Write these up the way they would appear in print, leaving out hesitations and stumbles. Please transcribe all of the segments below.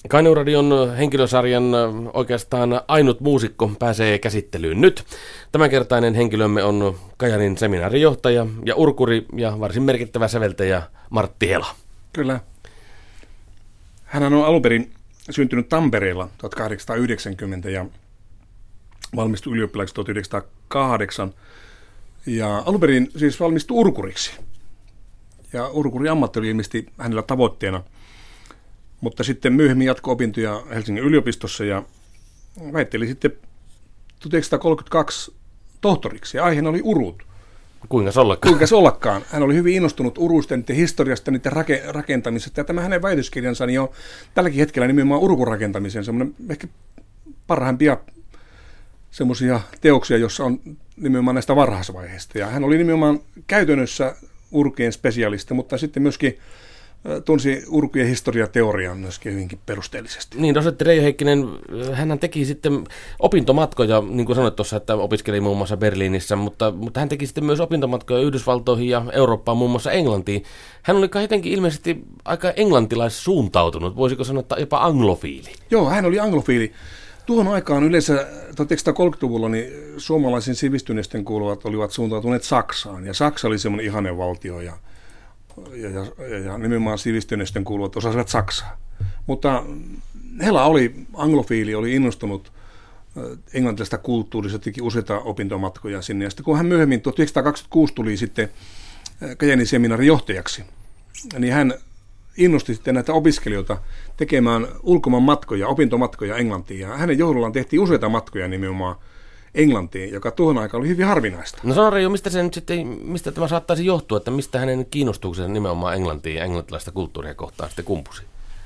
Kainuuradion henkilösarjan oikeastaan ainut muusikko pääsee käsittelyyn nyt. Tämänkertainen henkilömme on Kajaanin seminaarijohtaja ja urkuri ja varsin merkittävä säveltäjä Martti Hela. Kyllä. Hän on alun perin syntynyt Tampereella 1890 ja valmistui ylioppilaiksi 1908. Ja alun perin siis valmistui urkuriksi. Ja urkurin ammatti oli ilmeisesti hänellä tavoitteena. Mutta sitten myöhemmin jatkoi opintoja Helsingin yliopistossa ja väitteli sitten 1932 tohtoriksi ja aiheena oli urut. Kuinka ollakaan. Hän oli hyvin innostunut uruisten, niiden historiasta, niiden rakentamisesta ja tämä hänen väitöskirjansa niin on tälläkin hetkellä nimenomaan urkun rakentamiseen semmoinen ehkä parhaimpia semmoisia teoksia, jossa on nimenomaan näistä varhaisvaiheista. Ja hän oli nimenomaan käytännössä urkien spesialisti, mutta sitten myöskin tunsi urkujen historiateorian myöskin hyvinkin perusteellisesti. Niin, dosentti Reijo Heikkinen, hän teki sitten opintomatkoja, niin kuin sanoit tuossa, että opiskeli muun muassa Berliinissä, mutta hän teki sitten myös opintomatkoja Yhdysvaltoihin ja Eurooppaan, muun muassa Englantiin. Hän oli jotenkin ilmeisesti aika englantilaissuuntautunut, voisiko sanoa, että jopa anglofiili. Joo, hän oli anglofiili. Tuohon aikaan yleensä 1930-luvulla niin suomalaisen sivistyneisten kuuluvat olivat suuntautuneet Saksaan, ja Saksa oli semmoinen ihanen valtio, ja nimenomaan sivistyneisten kuuluvat osasivat Saksaa. Mutta Hela oli anglofiili, oli innostunut englantilaisesta kulttuurista, teki useita opintomatkoja sinne. Ja sitten kun hän myöhemmin 1926 tuli sitten Kajaanin seminaarin johtajaksi, niin hän innosti sitten näitä opiskelijoita tekemään ulkomaanmatkoja, opintomatkoja Englantiin. Ja hänen johdollaan tehtiin useita matkoja nimenomaan Englantiin, joka tuohon aikaan oli hyvin harvinaista. No sano Reijo, mistä tämä saattaisi johtua, että mistä hänen kiinnostuksensa nimenomaan Englantiin ja englantilaista kulttuuria kohtaan sitten kumpusi?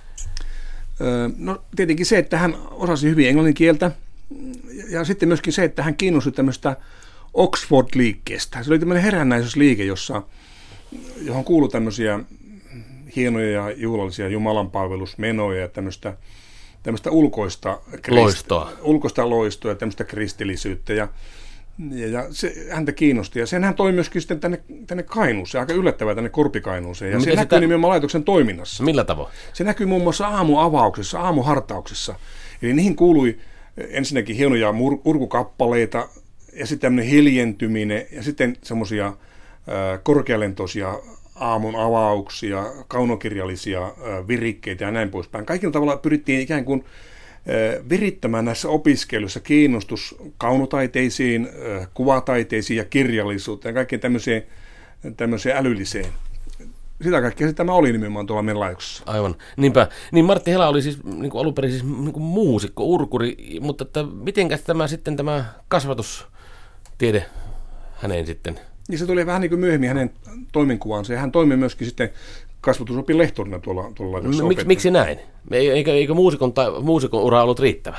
No tietenkin se, että hän osasi hyvin englannin kieltä ja sitten myöskin se, että hän kiinnostui tämmöistä Oxford-liikkeestä. Se oli tämmöinen herännäisyysliike, johon kuului tämmöisiä hienoja ja juhlallisia jumalanpalvelusmenoja ja tämmöistä ulkoista loistoa ja tämmöistä kristillisyyttä ja se häntä kiinnosti ja sen hän toi myöskin sitten tänne Kainuuseen, aika yllättävää tänne Korpikainuuseen ja se näkyy nimenomaan laitoksen toiminnassa. Millä tavoin? Se näkyy muun muassa aamuavauksessa, aamuhartauksessa, eli niihin kuului ensinnäkin hienoja urkukappaleita ja sitten tämmöinen hiljentyminen ja sitten semmoisia korkealentoisia aamun avauksia, kaunokirjallisia virikkeitä ja näin poispäin. Kaikilla tavalla pyrittiin ikään kuin virittämään näissä opiskeluissa kiinnostus kaunotaiteisiin, kuvataiteisiin ja kirjallisuuteen ja kaikkeen tämmöiseen älylliseen. Sitä kaikkea tämä oli nimenomaan tuolla meidän laitoksessa. Aivan, niinpä. Niin Martti Hela oli siis niin kuin alun perin siis, niin kuin muusikko, urkuri, mutta että mitenkäs tämä kasvatustiede häneen sitten? Ja se tuli vähän niin kuin myöhemmin hänen toimenkuvaansa, ja hän toimi myöskin sitten kasvatusopin lehtorina tuolla laitoksessa. Miksi näin? Eikö muusikon ura ollut riittävä?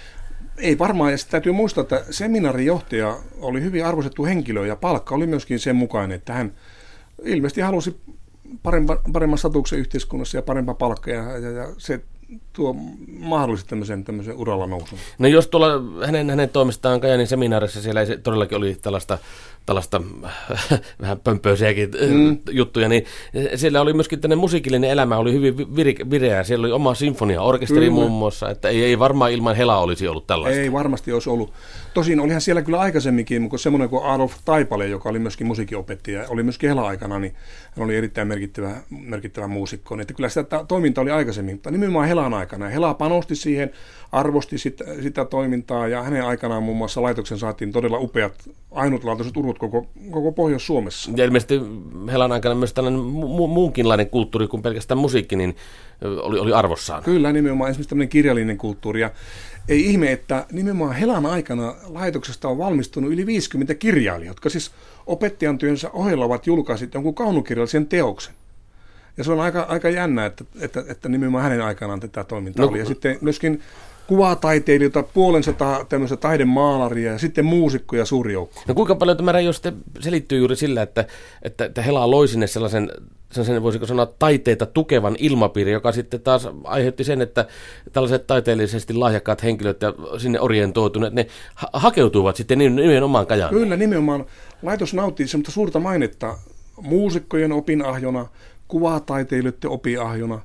Ei varmaan, ja sitten täytyy muistaa, että seminaarijohtaja oli hyvin arvostettu henkilö, ja palkka oli myöskin sen mukainen, että hän ilmeisesti halusi paremman statuksen yhteiskunnassa ja parempaa palkkaa, ja se tuo mahdollisesti tämmöisen uralla nousun. No jos tuolla hänen toimestaan Kajaanin seminaarissa siellä ei todellakin oli tällaista vähän pömpöisiäkin juttuja, niin siellä oli myöskin tämmöinen musiikillinen elämä, oli hyvin vireä. Siellä oli oma sinfoniaorkesteri muun muassa, että ei varmaan ilman Helaa olisi ollut tällaista. Ei varmasti olisi ollut. Tosin olihan siellä kyllä aikaisemminkin, mutta semmoinen kuin Adolf Taipale, joka oli myöskin musiikinopettaja, oli myöskin Hela-aikana, niin hän oli erittäin merkittävä muusikko. Että kyllä sitä toiminta oli aikaisemmin, mutta nimenomaan Helan aikana. Hela panosti siihen, arvosti sitä toimintaa ja hänen aikanaan muun muassa laitoksen saatiin todella upeat ainutlaatuiset urut koko Pohjois-Suomessa. Ja ilmeisesti Helan aikana myös tällainen muunkinlainen kulttuuri kuin pelkästään musiikki, niin oli arvossaan. Kyllä, nimenomaan esimerkiksi tämmöinen kirjallinen kulttuuri. Ja ei ihme, että nimenomaan Helan aikana laitoksesta on valmistunut yli 50 kirjailijaa, jotka siis opettajan työnsä ohella ovat julkaisseet jonkun kaunokirjallisen teoksen. Ja se on aika jännä, että nimenomaan hänen aikanaan tätä toimintaa oli. Ja sitten myöskin kuvataiteilijoita, 500 tämmöistä taidemaalaria ja sitten muusikkoja suuri joukko. No kuinka paljon tämä Reijo sitten selittyy juuri sillä, että Hela loi sinne sellaisen voisiko sanoa taiteita tukevan ilmapiiri, joka sitten taas aiheutti sen, että tällaiset taiteellisesti lahjakkaat henkilöt ja sinne orientoituneet, ne hakeutuivat sitten nimenomaan Kajaaniin. Kyllä, nimenomaan laitos nauttii semmoista suurta mainetta muusikkojen opinahjona, kuvataiteilijoiden opinahjona,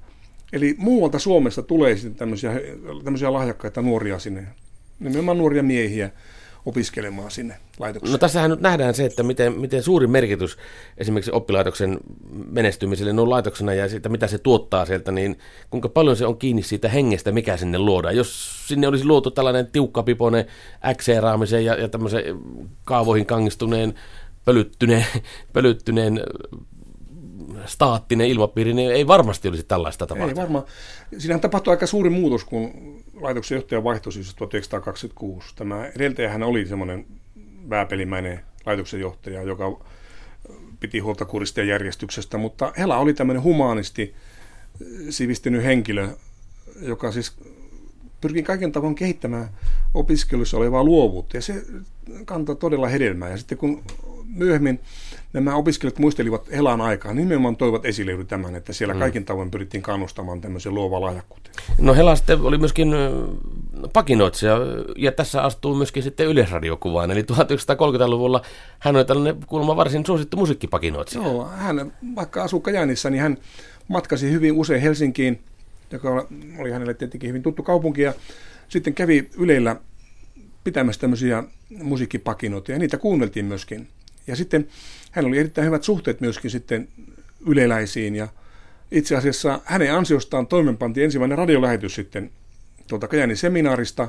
Eli muualta Suomesta tulee sitten tämmöisiä lahjakkaita nuoria sinne, nimenomaan nuoria miehiä opiskelemaan sinne laitokseen. No tässähän nyt nähdään se, että miten suuri merkitys esimerkiksi oppilaitoksen menestymiselle noin laitoksena ja siitä, mitä se tuottaa sieltä, niin kuinka paljon se on kiinni siitä hengestä, mikä sinne luodaan. Jos sinne olisi luotu tällainen tiukkapipoinen äkseeraamisen ja tämmöisen kaavoihin kangistuneen, pölyttyneen staattinen ilmapiiri, niin ei varmasti olisi tällaista tapahtunut. Ei varmaan. Siinähän tapahtui aika suuri muutos, kun laitoksen johtaja vaihtoi siis 1926. Tämä edeltäjähän oli semmoinen vääpelimäinen laitoksen johtaja, joka piti huolta kurista ja järjestyksestä, mutta Hela oli tämmöinen humaanisti sivistynyt henkilö, joka siis pyrkii kaiken tavoin kehittämään opiskelussa olevaa luovuutta, ja se kantaa todella hedelmää. Ja sitten kun myöhemmin nämä opiskelijat muistelivat Helan aikaa, nimenomaan toivat esille juuri tämän, että siellä kaikin tavoin pyrittiin kannustamaan tämmöisen luovaa lahjakkuuteen. No Hela sitten oli myöskin pakinoitsija, ja tässä astuu myöskin sitten Yleisradiokuvaan, eli 1930-luvulla hän oli tällainen kuulemma varsin suosittu musiikkipakinoitsija. Joo, hän vaikka asuu Kajaanissa, niin hän matkasi hyvin usein Helsinkiin, joka oli hänelle tietenkin hyvin tuttu kaupunki, ja sitten kävi Ylellä pitämässä tämmöisiä musiikkipakinoita, ja niitä kuunneltiin myöskin. Ja sitten hän oli erittäin hyvät suhteet myöskin sitten yleläisiin, ja itse asiassa hänen ansiostaan toimenpantiin ensimmäinen radiolähetys sitten tuolta Kajaanin seminaarista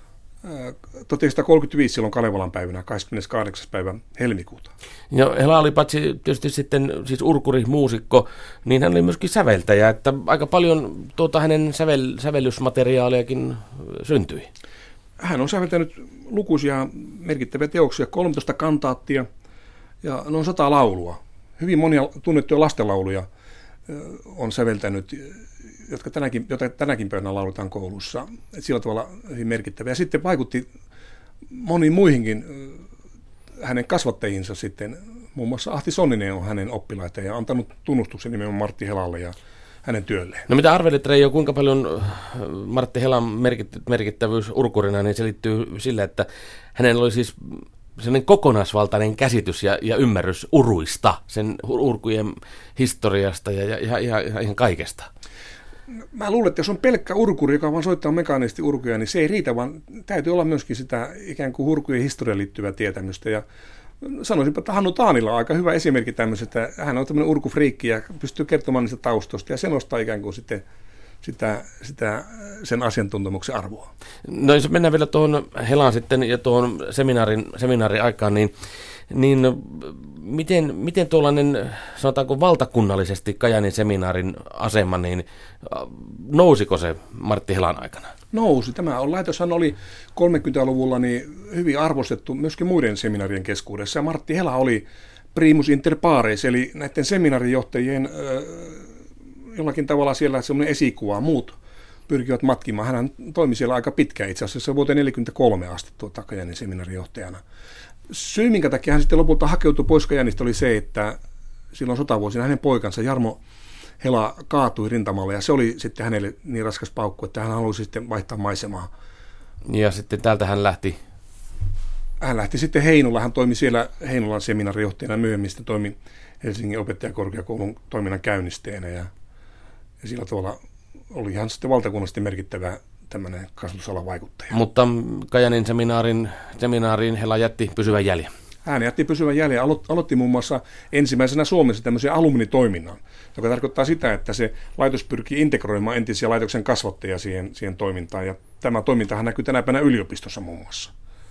1935 silloin Kalevalan päivänä, 28. päivä helmikuuta. Ja Hela oli paitsi tietysti sitten siis urkuri, muusikko, niin hän oli myöskin säveltäjä, että aika paljon hänen sävellysmateriaaliakin syntyi. Hän on säveltänyt lukuisia merkittäviä teoksia, 13 kantaattia ja noin 100 laulua. Hyvin monia tunnettuja lastenlauluja on säveltänyt, joita tänäkin päivänä lauletaan koulussa. Sillä tavalla hyvin merkittäviä. Ja sitten vaikutti moniin muihinkin hänen kasvattajinsa sitten. Muun muassa Ahti Sonninen on hänen oppilaita ja antanut tunnustuksen nimenomaan Martti Helalle ja hänen työlleen. No mitä arvelet, Reijo, kuinka paljon Martti Helan merkittävyys urkurina niin se liittyy sillä, että hänellä oli siis sellainen kokonaisvaltainen käsitys ja ymmärrys uruista, sen urkujen historiasta ja ihan kaikesta. Mä luulen, että jos on pelkkä urkuri, joka vaan soittaa mekaanisesti urkuja, niin se ei riitä, vaan täytyy olla myöskin sitä ikään kuin urkujen historiaan liittyvää tietämystä. Ja sanoisinpa, että Hannu Taanilla on aika hyvä esimerkki tämmöisestä, että hän on tämmöinen urkufriikki ja pystyy kertomaan niistä taustoista, ja se nostaa ikään kuin sitten sen asiantuntemuksen arvoa. No jos mennään vielä tuohon Helaan sitten ja tuohon seminaarin aikaan, niin miten tuollainen, sanotaanko valtakunnallisesti Kajaanin seminaarin asema, niin nousiko se Martti Helan aikana? Nousi. Laitoshan oli 30-luvulla niin hyvin arvostettu myöskin muiden seminaarien keskuudessa, ja Martti Hela oli primus inter pares, eli näiden seminaarijohtajien jollakin tavalla siellä semmoinen esikuva. Muut pyrkivät matkimaan. Hän toimi siellä aika pitkään, itse asiassa vuoteen 1943 asti Kajaanin seminaarijohtajana. Syy, minkä takia hän sitten lopulta hakeutui pois Kajaanista, oli se, että silloin sotavuosina hänen poikansa Jarmo Hela kaatui rintamalle, ja se oli sitten hänelle niin raskas paukku, että hän halusi sitten vaihtaa maisemaa. Ja sitten täältä hän lähti? Hän lähti sitten Heinolaan. Hän toimi siellä Heinolan seminaarijohtajana, myöhemmin sitten toimi Helsingin opettajakorkeakoulun toiminnan käynnistäjänä, ja sillä tavalla oli ihan sitten valtakunnallisesti merkittävä tämmöinen kasvatusalan vaikuttaja. Mutta Kajaanin seminaariin Hela jätti pysyvän jäljen. Hän jätti pysyvän jäljen. Aloitti muun muassa ensimmäisenä Suomessa tämmöisen alumnitoiminnan, joka tarkoittaa sitä, että se laitos pyrkii integroimaan entisiä laitoksen kasvattajia siihen toimintaan. Ja tämä toimintahan näkyy tänä päivänä yliopistossa muun muassa.